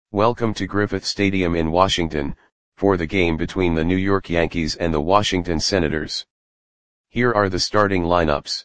Welcome to Griffith Stadium in Washington, for the game between the New York Yankees and the Washington Senators. Here are the starting lineups.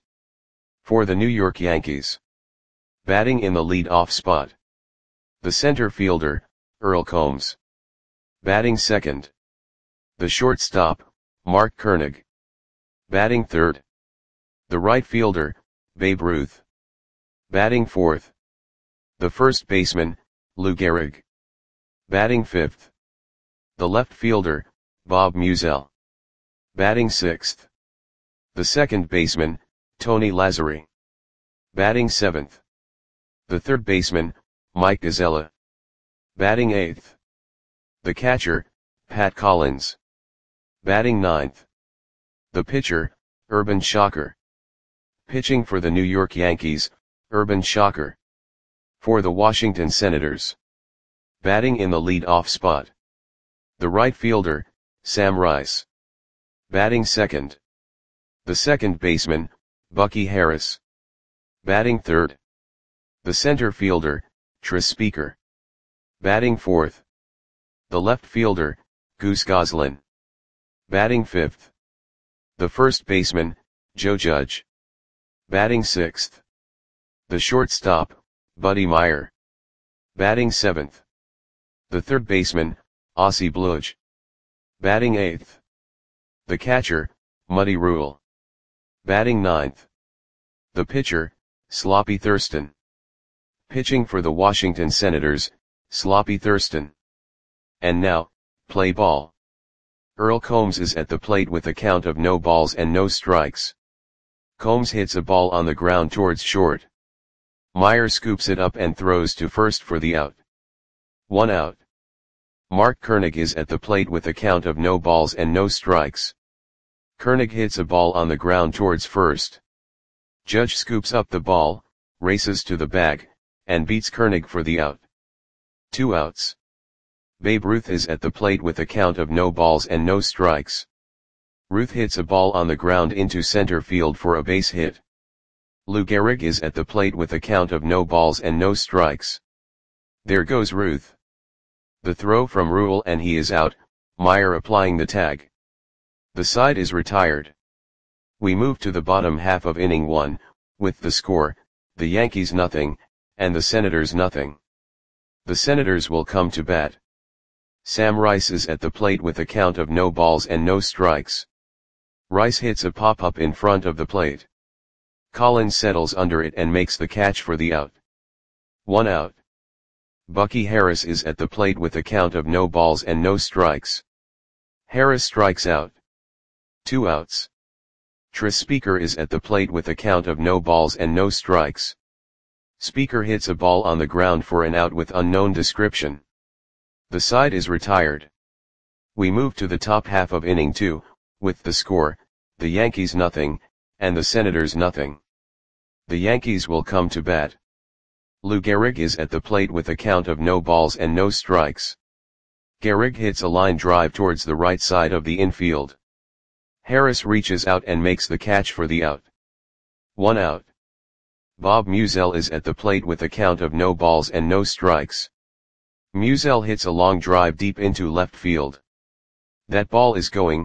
For the New York Yankees. Batting in the lead-off spot. The center fielder, Earl Combs. Batting second. The shortstop, Mark Koenig. Batting third. The right fielder, Babe Ruth. Batting fourth. The first baseman, Lou Gehrig. Batting fifth. The left fielder, Bob Meusel. Batting sixth. The second baseman, Tony Lazzeri. Batting seventh. The third baseman, Mike Piazza. Batting eighth. The catcher, Pat Collins. Batting ninth. The pitcher, Urban Shocker. Pitching for the New York Yankees, Urban Shocker. For the Washington Senators. Batting in the lead-off spot. The right fielder, Sam Rice. Batting second. The second baseman, Bucky Harris. Batting third. The center fielder, Tris Speaker. Batting fourth. The left fielder, Goose Goslin. Batting fifth. The first baseman, Joe Judge. Batting sixth. The shortstop, Buddy Meyer. Batting seventh. The third baseman, Ossie Bluege. Batting eighth. The catcher, Muddy Rule. Batting ninth. The pitcher, Sloppy Thurston. Pitching for the Washington Senators, Sloppy Thurston. And now, play ball. Earl Combs is at the plate with a count of no balls and no strikes. Combs hits a ball on the ground towards short. Meyer scoops it up and throws to first for the out. 1 out. Mark Koenig is at the plate with a count of no balls and no strikes. Koenig hits a ball on the ground towards first. Judge scoops up the ball, races to the bag, and beats Koenig for the out. 2 outs. Babe Ruth is at the plate with a count of no balls and no strikes. Ruth hits a ball on the ground into center field for a base hit. Lou Gehrig is at the plate with a count of no balls and no strikes. There goes Ruth. The throw from Rule and he is out, Meyer applying the tag. The side is retired. We move to the bottom half of inning 1, with the score, the Yankees nothing, and the Senators nothing. The Senators will come to bat. Sam Rice is at the plate with a count of no balls and no strikes. Rice hits a pop-up in front of the plate. Collins settles under it and makes the catch for the out. 1 out. Bucky Harris is at the plate with a count of no balls and no strikes. Harris strikes out. 2 outs. Tris Speaker is at the plate with a count of no balls and no strikes. Speaker hits a ball on the ground for an out with unknown description. The side is retired. We move to the top half of inning 2, with the score, the Yankees nothing, and the Senators nothing. The Yankees will come to bat. Lou Gehrig is at the plate with a count of no balls and no strikes. Gehrig hits a line drive towards the right side of the infield. Harris reaches out and makes the catch for the out. 1 out. Bob Meusel is at the plate with a count of no balls and no strikes. Meusel hits a long drive deep into left field. That ball is gone.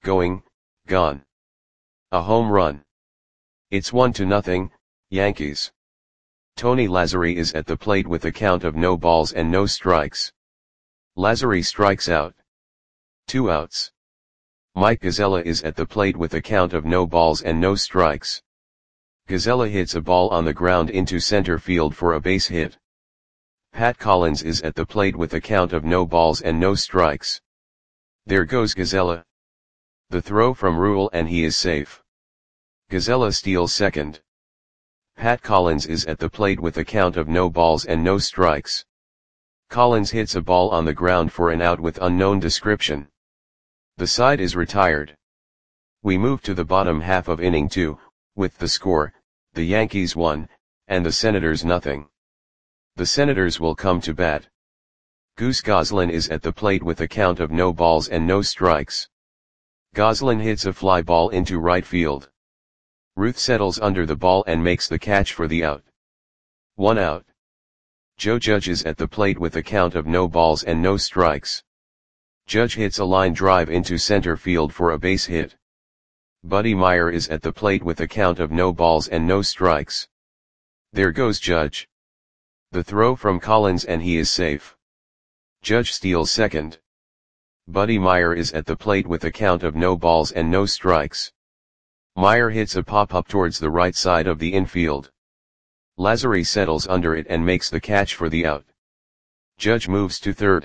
A home run. It's 1-0, Yankees. Tony Lazzeri is at the plate with a count of no balls and no strikes. Lazzeri strikes out. 2 outs. Mike Piazza is at the plate with a count of no balls and no strikes. Piazza hits a ball on the ground into center field for a base hit. Pat Collins is at the plate with a count of no balls and no strikes. There goes Piazza. The throw from Rule and he is safe. Piazza steals second. Pat Collins is at the plate with a count of no balls and no strikes. Collins hits a ball on the ground for an out with unknown description. The side is retired. We move to the bottom half of inning 2, with the score, the Yankees 1, and the Senators nothing. The Senators will come to bat. Goose Goslin is at the plate with a count of no balls and no strikes. Goslin hits a fly ball into right field. Ruth settles under the ball and makes the catch for the out. 1 out. Joe Judge is at the plate with a count of no balls and no strikes. Judge hits a line drive into center field for a base hit. Buddy Meyer is at the plate with a count of no balls and no strikes. There goes Judge. The throw from Collins and he is safe. Judge steals second. Buddy Meyer is at the plate with a count of no balls and no strikes. Meyer hits a pop-up towards the right side of the infield. Lazary settles under it and makes the catch for the out. Judge moves to third.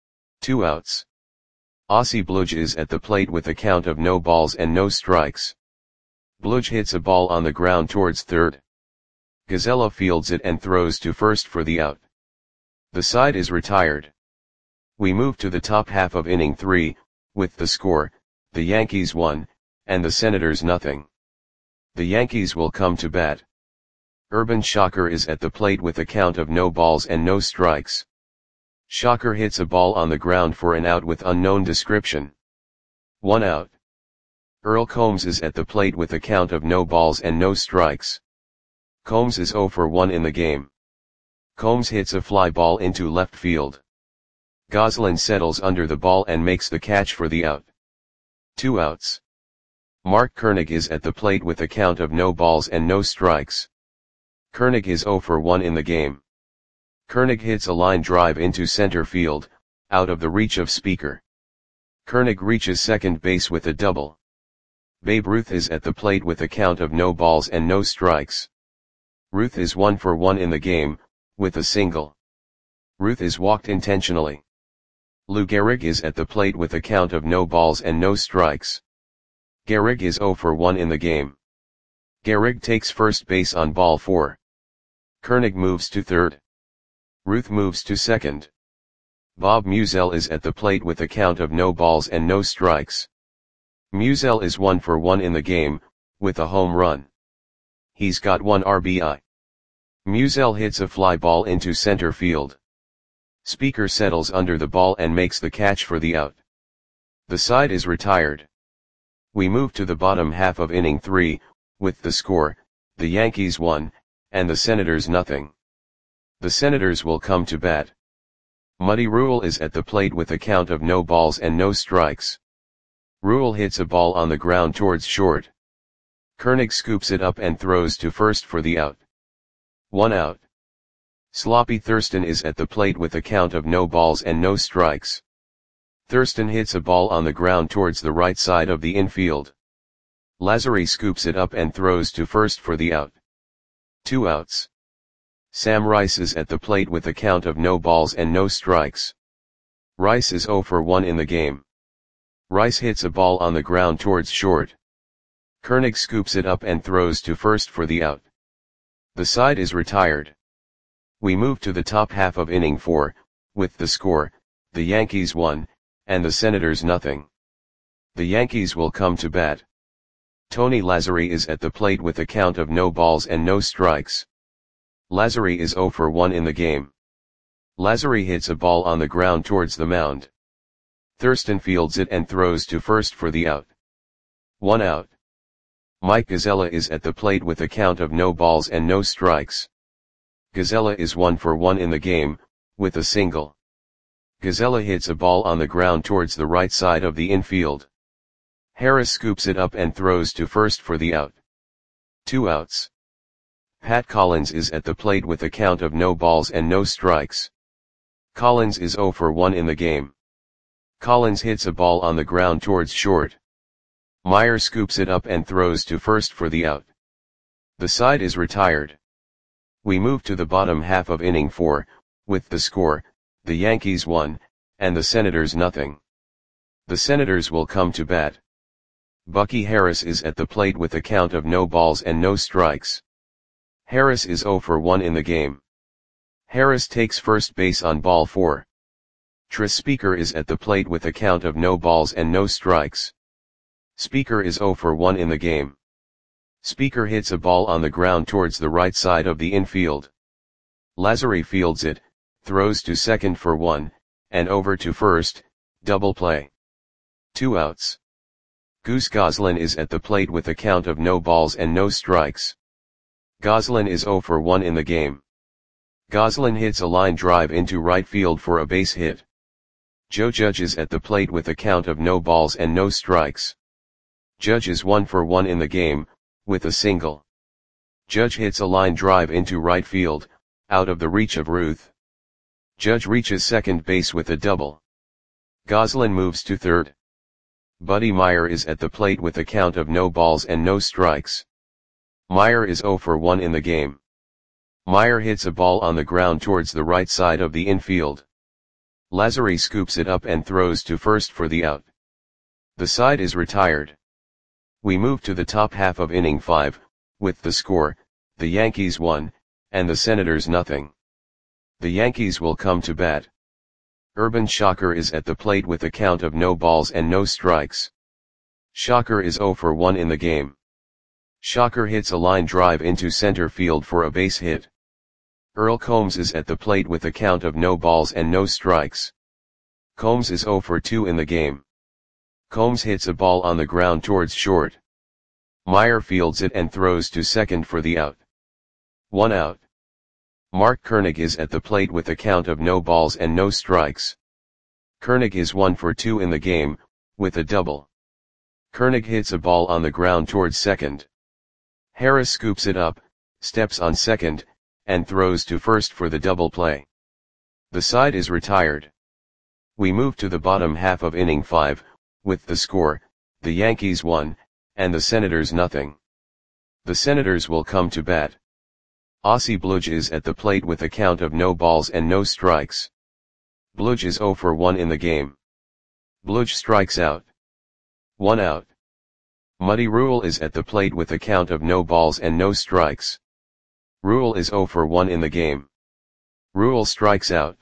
2 outs. Ossie Bludge is at the plate with a count of no balls and no strikes. Bludge hits a ball on the ground towards third. Gazella fields it and throws to first for the out. The side is retired. We move to the top half of inning 3, with the score, the Yankees 1, and the Senators nothing. The Yankees will come to bat. Urban Shocker is at the plate with a count of no balls and no strikes. Shocker hits a ball on the ground for an out with unknown description. 1 out. Earl Combs is at the plate with a count of no balls and no strikes. Combs is 0 for 1 in the game. Combs hits a fly ball into left field. Goslin settles under the ball and makes the catch for the out. 2 outs. Mark Koenig is at the plate with a count of no balls and no strikes. Koenig is 0 for 1 in the game. Koenig hits a line drive into center field, out of the reach of Speaker. Koenig reaches second base with a double. Babe Ruth is at the plate with a count of no balls and no strikes. Ruth is 1 for 1 in the game, with a single. Ruth is walked intentionally. Lou Gehrig is at the plate with a count of no balls and no strikes. Gehrig is 0 for 1 in the game. Gehrig takes first base on ball 4. Koenig moves to third. Ruth moves to second. Bob Musial is at the plate with a count of no balls and no strikes. Musial is 1 for 1 in the game, with a home run. He's got 1 RBI. Musial hits a fly ball into center field. Speaker settles under the ball and makes the catch for the out. The side is retired. We move to the bottom half of inning 3, with the score, the Yankees 1, and the Senators nothing. The Senators will come to bat. Muddy Rule is at the plate with a count of no balls and no strikes. Rule hits a ball on the ground towards short. Koenig scoops it up and throws to first for the out. 1 out. Sloppy Thurston is at the plate with a count of no balls and no strikes. Thurston hits a ball on the ground towards the right side of the infield. Lazary scoops it up and throws to first for the out. 2 outs. Sam Rice is at the plate with a count of no balls and no strikes. Rice is 0 for 1 in the game. Rice hits a ball on the ground towards short. Koenig scoops it up and throws to first for the out. The side is retired. We move to the top half of inning 4, with the score, the Yankees 1, and the Senators nothing. The Yankees will come to bat. Tony Lazary is at the plate with a count of no balls and no strikes. Lazary is 0 for 1 in the game. Lazary hits a ball on the ground towards the mound. Thurston fields it and throws to first for the out. 1 out. Mike Gazella is at the plate with a count of no balls and no strikes. Gazella is 1 for 1 in the game, with a single. Gazella hits a ball on the ground towards the right side of the infield. Harris scoops it up and throws to first for the out. 2 outs. Pat Collins is at the plate with a count of no balls and no strikes. Collins is 0 for 1 in the game. Collins hits a ball on the ground towards short. Meyer scoops it up and throws to first for the out. The side is retired. We move to the bottom half of inning 4, with the score, the Yankees 1, and the Senators nothing. The Senators will come to bat. Bucky Harris is at the plate with a count of no balls and no strikes. Harris is 0 for 1 in the game. Harris takes first base on ball 4. Tris Speaker is at the plate with a count of no balls and no strikes. Speaker is 0 for 1 in the game. Speaker hits a ball on the ground towards the right side of the infield. Lazary fields it, throws to second for 1, and over to first, double play. 2 outs. Goose Goslin is at the plate with a count of no balls and no strikes. Goslin is 0 for 1 in the game. Goslin hits a line drive into right field for a base hit. Joe Judge is at the plate with a count of no balls and no strikes. Judge is 1 for 1 in the game, with a single. Judge hits a line drive into right field, out of the reach of Ruth. Judge reaches second base with a double. Goslin moves to third. Buddy Meyer is at the plate with a count of no balls and no strikes. Meyer is 0 for 1 in the game. Meyer hits a ball on the ground towards the right side of the infield. Lazary scoops it up and throws to first for the out. The side is retired. We move to the top half of inning 5, with the score, the Yankees 1, and the Senators nothing. The Yankees will come to bat. Urban Shocker is at the plate with a count of no balls and no strikes. Shocker is 0 for 1 in the game. Shocker hits a line drive into center field for a base hit. Earl Combs is at the plate with a count of no balls and no strikes. Combs is 0 for 2 in the game. Combs hits a ball on the ground towards short. Meyer fields it and throws to second for the out. 1 out. Mark Koenig is at the plate with a count of no balls and no strikes. Koenig is 1 for 2 in the game, with a double. Koenig hits a ball on the ground towards second. Harris scoops it up, steps on second, and throws to first for the double play. The side is retired. We move to the bottom half of inning 5, with the score, the Yankees 1, and the Senators nothing. The Senators will come to bat. Ossie Bludge is at the plate with a count of no balls and no strikes. Bludge is 0 for 1 in the game. Bludge strikes out. 1 out. Muddy Rule is at the plate with a count of no balls and no strikes. Rule is 0 for 1 in the game. Rule strikes out.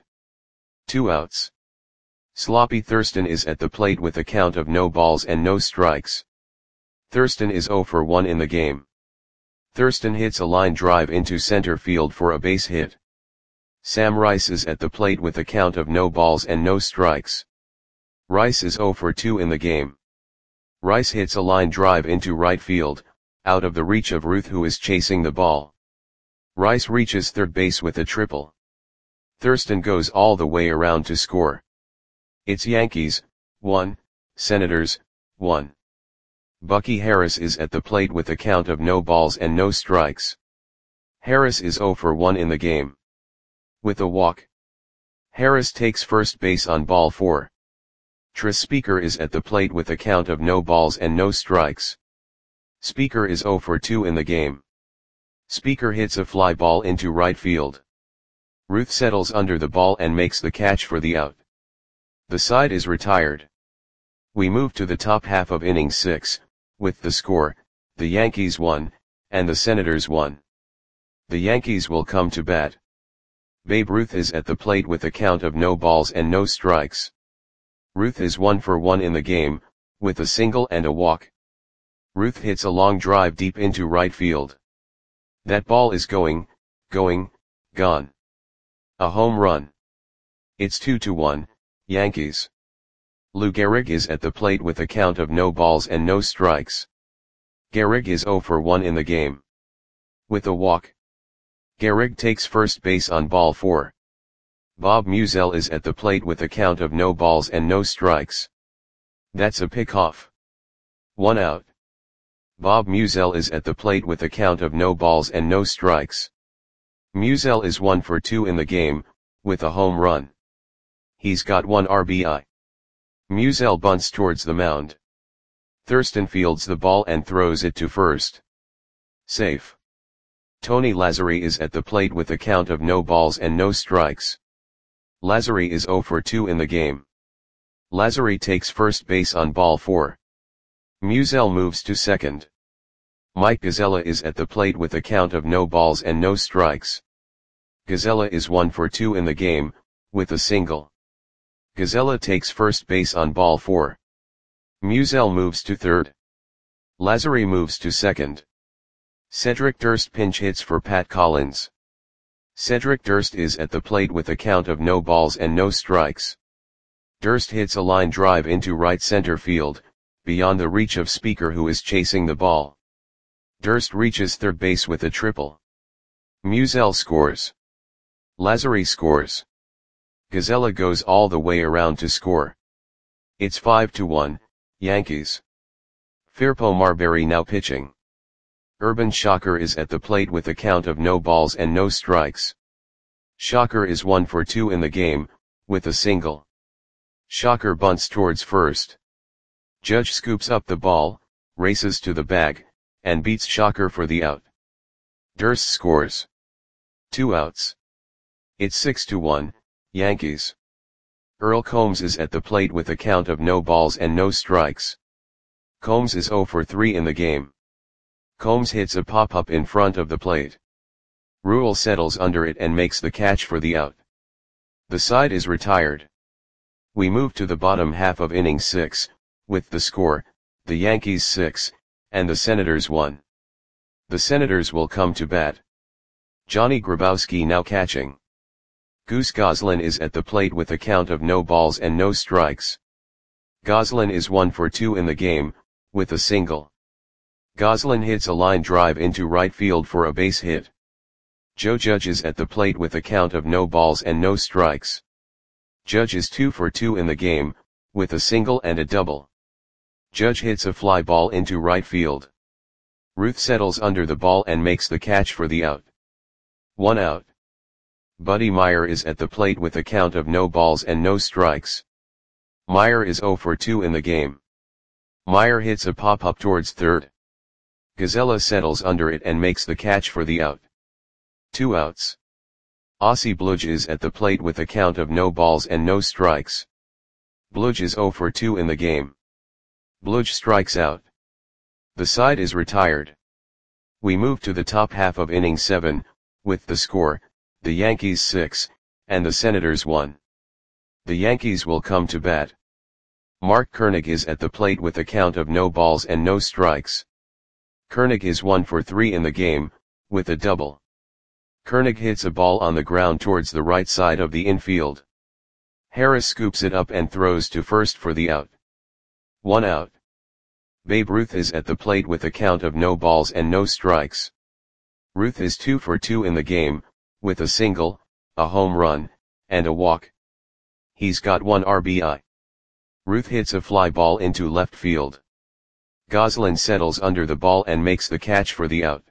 2 outs. Sloppy Thurston is at the plate with a count of no balls and no strikes. Thurston is 0 for 1 in the game. Thurston hits a line drive into center field for a base hit. Sam Rice is at the plate with a count of no balls and no strikes. Rice is 0 for 2 in the game. Rice hits a line drive into right field, out of the reach of Ruth who is chasing the ball. Rice reaches third base with a triple. Thurston goes all the way around to score. It's Yankees, 1, Senators, 1. Bucky Harris is at the plate with a count of no balls and no strikes. Harris is 0 for 1 in the game. With a walk. Harris takes first base on ball 4. Tris Speaker is at the plate with a count of no balls and no strikes. Speaker is 0 for 2 in the game. Speaker hits a fly ball into right field. Ruth settles under the ball and makes the catch for the out. The side is retired. We move to the top half of inning 6, with the score, the Yankees 1, and the Senators 1. The Yankees will come to bat. Babe Ruth is at the plate with a count of no balls and no strikes. Ruth is 1 for 1 in the game, with a single and a walk. Ruth hits a long drive deep into right field. That ball is gone. A home run. It's 2-1, Yankees. Lou Gehrig is at the plate with a count of no balls and no strikes. Gehrig is 0 for 1 in the game. With a walk. Gehrig takes first base on ball 4. Bob Musial is at the plate with a count of no balls and no strikes. That's a pickoff. 1 out. Bob Musial is at the plate with a count of no balls and no strikes. Musial is 1 for 2 in the game, with a home run. He's got 1 RBI. Musial bunts towards the mound. Thurston fields the ball and throws it to first. Safe. Tony Lazary is at the plate with a count of no balls and no strikes. Lazary is 0 for 2 in the game. Lazary takes first base on ball 4. Musial moves to second. Mike Gazella is at the plate with a count of no balls and no strikes. Gazella is 1 for 2 in the game, with a single. Gazella takes first base on ball 4. Musial moves to third. Lazary moves to second. Cedric Durst pinch hits for Pat Collins. Cedric Durst is at the plate with a count of no balls and no strikes. Durst hits a line drive into right center field, beyond the reach of Speaker who is chasing the ball. Durst reaches third base with a triple. Musial scores. Lazary scores. Gisela goes all the way around to score. It's 5-1, Yankees. Firpo Marbury now pitching. Urban Shocker is at the plate with a count of no balls and no strikes. Shocker is 1 for 2 in the game, with a single. Shocker bunts towards first. Judge scoops up the ball, races to the bag, and beats Shocker for the out. Durst scores. 2 outs. It's 6-1, Yankees. Earl Combs is at the plate with a count of no balls and no strikes. Combs is 0 for 3 in the game. Combs hits a pop-up in front of the plate. Rule settles under it and makes the catch for the out. The side is retired. We move to the bottom half of inning 6, with the score, the Yankees 6, and the Senators 1. The Senators will come to bat. Johnny Grabowski now catching. Goose Goslin is at the plate with a count of no balls and no strikes. Goslin is 1 for 2 in the game, with a single. Goslin hits a line drive into right field for a base hit. Joe Judge is at the plate with a count of no balls and no strikes. Judge is 2 for 2 in the game, with a single and a double. Judge hits a fly ball into right field. Ruth settles under the ball and makes the catch for the out. 1 out. Buddy Meyer is at the plate with a count of no balls and no strikes. Meyer is 0 for 2 in the game. Meyer hits a pop-up towards third. Gisela settles under it and makes the catch for the out. 2 outs. Ossie Bludge is at the plate with a count of no balls and no strikes. Bludge is 0 for 2 in the game. Bludge strikes out. The side is retired. We move to the top half of inning 7, with the score, the Yankees 6, and the Senators 1. The Yankees will come to bat. Mark Koenig is at the plate with a count of no balls and no strikes. Koenig is 1 for 3 in the game, with a double. Koenig hits a ball on the ground towards the right side of the infield. Harris scoops it up and throws to first for the out. 1 out. Babe Ruth is at the plate with a count of no balls and no strikes. Ruth is 2 for 2 in the game, with a single, a home run, and a walk. He's got 1 RBI. Ruth hits a fly ball into left field. Goslin settles under the ball and makes the catch for the out.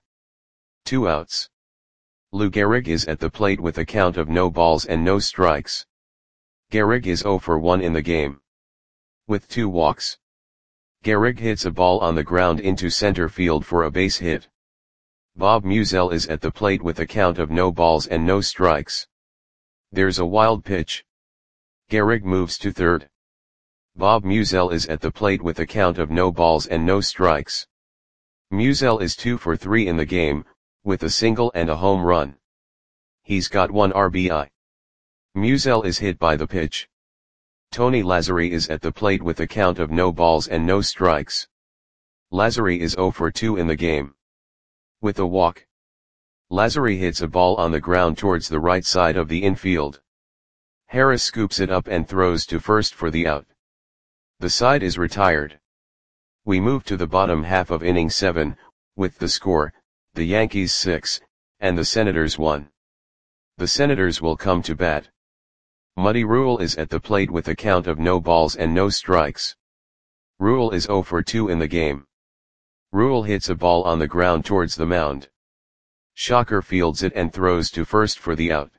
2 outs. Lou Gehrig is at the plate with a count of no balls and no strikes. Gehrig is 0 for 1 in the game. With 2 walks. Gehrig hits a ball on the ground into center field for a base hit. Bob Musial is at the plate with a count of no balls and no strikes. There's a wild pitch. Gehrig moves to third. Bob Musial is at the plate with a count of no balls and no strikes. Musial is 2 for 3 in the game, with a single and a home run. He's got 1 RBI. Musial is hit by the pitch. Tony Lazary is at the plate with a count of no balls and no strikes. Lazary is 0 for 2 in the game. With a walk. Lazary hits a ball on the ground towards the right side of the infield. Harris scoops it up and throws to first for the out. The side is retired. We move to the bottom half of inning 7, with the score, the Yankees 6, and the Senators 1. The Senators will come to bat. Muddy Rule is at the plate with a count of no balls and no strikes. Rule is 0 for 2 in the game. Rule hits a ball on the ground towards the mound. Shocker fields it and throws to first for the out.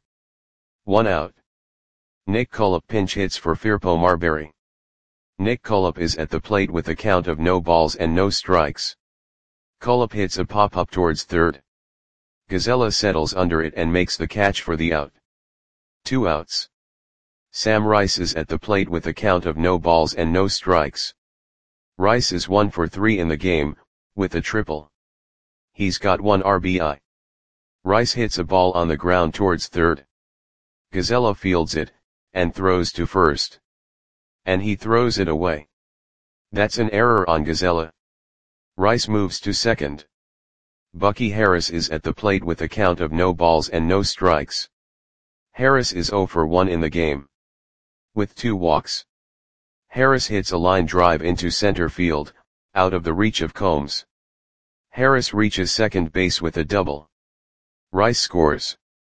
1 out. Nick Cullop pinch hits for Firpo Marbury. Nick Cullop is at the plate with a count of no balls and no strikes. Cullop hits a pop-up towards third. Gisela settles under it and makes the catch for the out. 2 outs. Sam Rice is at the plate with a count of no balls and no strikes. Rice is 1 for 3 in the game, with a triple. He's got 1 RBI. Rice hits a ball on the ground towards third. Gisela fields it, and throws to first. And he throws it away. That's an error on Gisela. Rice moves to second. Bucky Harris is at the plate with a count of no balls and no strikes. Harris is 0 for 1 in the game. With 2 walks. Harris hits a line drive into center field, out of the reach of Combs. Harris reaches second base with a double. Rice scores.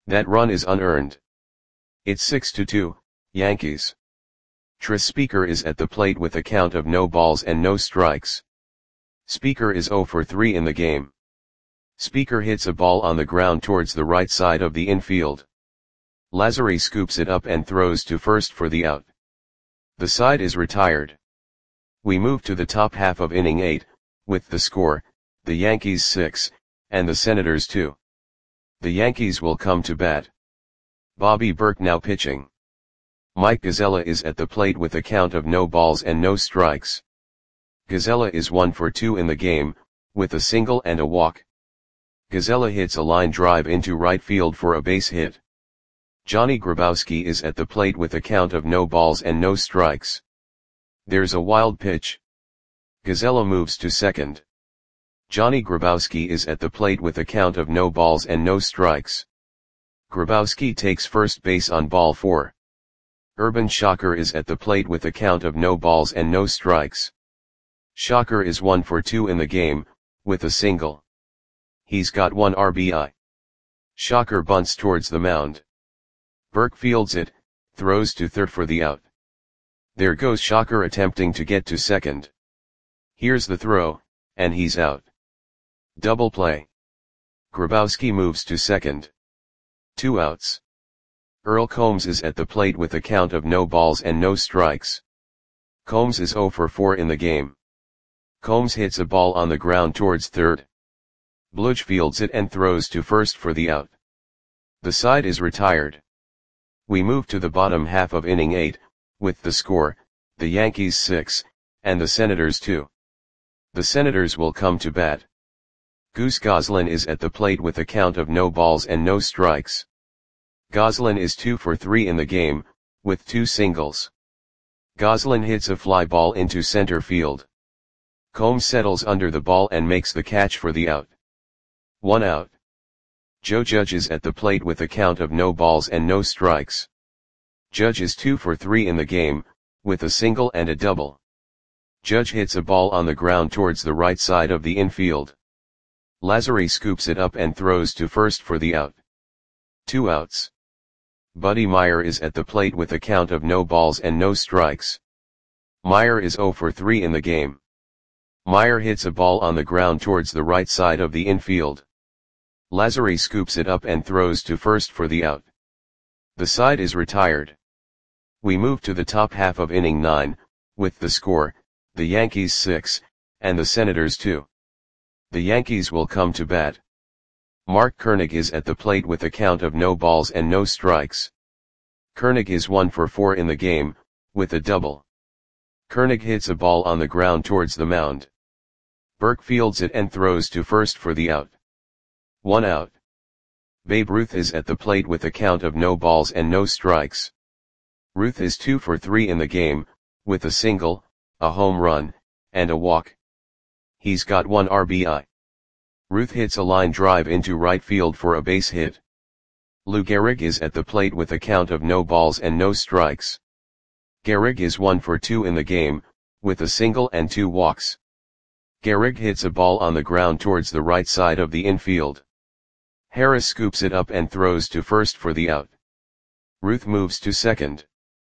That run is unearned. It's 6-2, Yankees. Tris Speaker is at the plate with a count of no balls and no strikes. Speaker is 0 for 3 in the game. Speaker hits a ball on the ground towards the right side of the infield. Lazary scoops it up and throws to first for the out. The side is retired. We move to the top half of inning 8, with the score, the Yankees 6, and the Senators 2. The Yankees will come to bat. Bobby Burke now pitching. Mike Gazella is at the plate with a count of no balls and no strikes. Gazella is 1 for 2 in the game, with a single and a walk. Gazella hits a line drive into right field for a base hit. Johnny Grabowski is at the plate with a count of no balls and no strikes. There's a wild pitch. Gazella moves to second. Johnny Grabowski is at the plate with a count of no balls and no strikes. Grabowski takes first base on ball 4. Urban Shocker is at the plate with a count of no balls and no strikes. Shocker is 1 for 2 in the game, with a single. He's got 1 RBI. Shocker bunts towards the mound. Burke fields it, throws to third for the out. There goes Shocker attempting to get to second. Here's the throw, and he's out. Double play. Grabowski moves to second. 2 outs. Earl Combs is at the plate with a count of no balls and no strikes. Combs is 0 for 4 in the game. Combs hits a ball on the ground towards third. Bludge fields it and throws to first for the out. The side is retired. We move to the bottom half of inning 8, with the score, the Yankees 6, and the Senators 2. The Senators will come to bat. Goose Goslin is at the plate with a count of no balls and no strikes. Goslin is 2 for 3 in the game, with 2 singles. Goslin hits a fly ball into center field. Combs settles under the ball and makes the catch for the out. 1 out. Joe Judge is at the plate with a count of no balls and no strikes. Judge is 2 for 3 in the game, with a single and a double. Judge hits a ball on the ground towards the right side of the infield. Lazary scoops it up and throws to first for the out. 2 outs. Buddy Meyer is at the plate with a count of no balls and no strikes. Meyer is 0 for 3 in the game. Meyer hits a ball on the ground towards the right side of the infield. Lazary scoops it up and throws to first for the out. The side is retired. We move to the top half of inning 9, with the score, the Yankees 6, and the Senators 2. The Yankees will come to bat. Mark Koenig is at the plate with a count of no balls and no strikes. Koenig is 1 for 4 in the game, with a double. Koenig hits a ball on the ground towards the mound. Burke fields it and throws to first for the out. 1 out. Babe Ruth is at the plate with a count of no balls and no strikes. Ruth is 2 for 3 in the game, with a single, a home run, and a walk. He's got 1 RBI. Ruth hits a line drive into right field for a base hit. Lou Gehrig is at the plate with a count of no balls and no strikes. Gehrig is 1 for 2 in the game, with a single and 2 walks. Gehrig hits a ball on the ground towards the right side of the infield. Harris scoops it up and throws to first for the out. Ruth moves to second.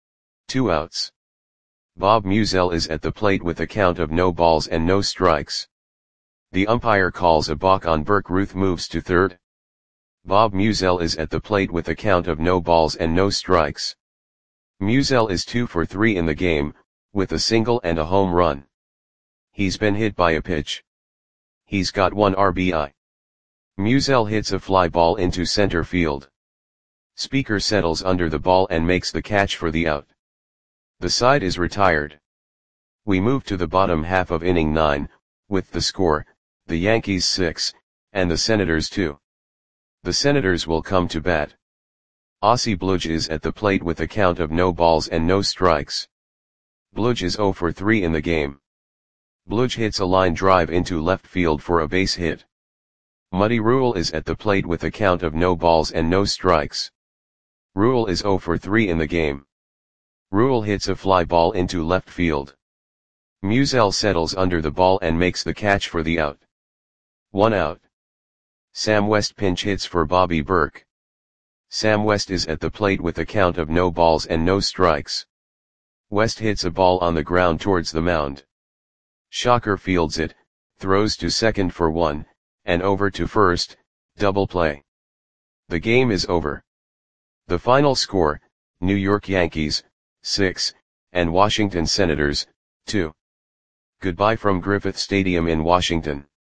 2 outs. Bob Musell is at the plate with a count of no balls and no strikes. The umpire calls a balk on Burke. Ruth moves to third. Bob Musell is at the plate with a count of no balls and no strikes. Musell is 2 for 3 in the game, with a single and a home run. He's been hit by a pitch. He's got 1 RBI. Musell hits a fly ball into center field. Speaker settles under the ball and makes the catch for the out. The side is retired. We move to the bottom half of inning 9, with the score, the Yankees 6, and the Senators 2. The Senators will come to bat. Ossie Bludge is at the plate with a count of no balls and no strikes. Bludge is 0 for 3 in the game. Bludge hits a line drive into left field for a base hit. Muddy Rule is at the plate with a count of no balls and no strikes. Rule is 0 for 3 in the game. Rule hits a fly ball into left field. Musell settles under the ball and makes the catch for the out. 1 out. Sam West pinch hits for Bobby Burke. Sam West is at the plate with a count of no balls and no strikes. West hits a ball on the ground towards the mound. Shocker fields it, throws to second for one, and over to first, double play. The game is over. The final score, New York Yankees, 6, and Washington Senators, 2. Goodbye from Griffith Stadium in Washington.